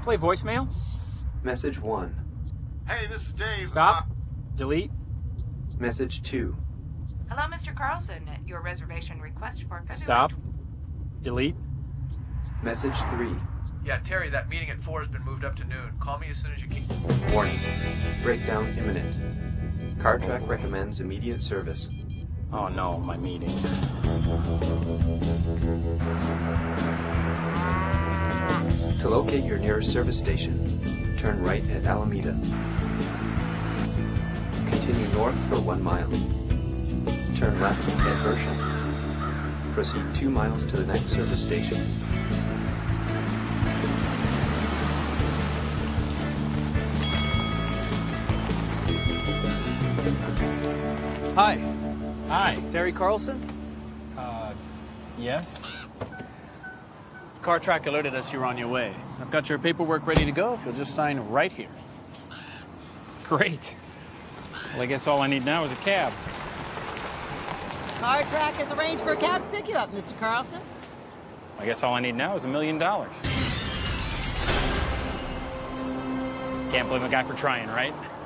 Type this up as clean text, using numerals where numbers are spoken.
Play voicemail. Message 1. Hey, this is Dave. Stop. Delete. Message 2. Hello, Mr. Carlson. Your reservation request for February. Stop. Delete. Message 3. Yeah, Terry, that meeting at 4 has been moved up to noon. Call me as soon as you can. Warning. Breakdown imminent. CarTrack recommends immediate service. Oh no, my meeting. To locate your nearest service station, turn right at Alameda. Continue north for 1 mile. Turn left at Bersham. Proceed 2 miles to the next service station. Hi, Hi. Terry Carlson. Yes? CarTrack alerted us you're on your way. I've got your paperwork ready to go if you'll just sign right here. Great. Well, I guess all I need now is a cab. CarTrack has arranged for a cab to pick you up, Mr. Carlson. I guess all I need now is $1 million. Can't blame a guy for trying, right?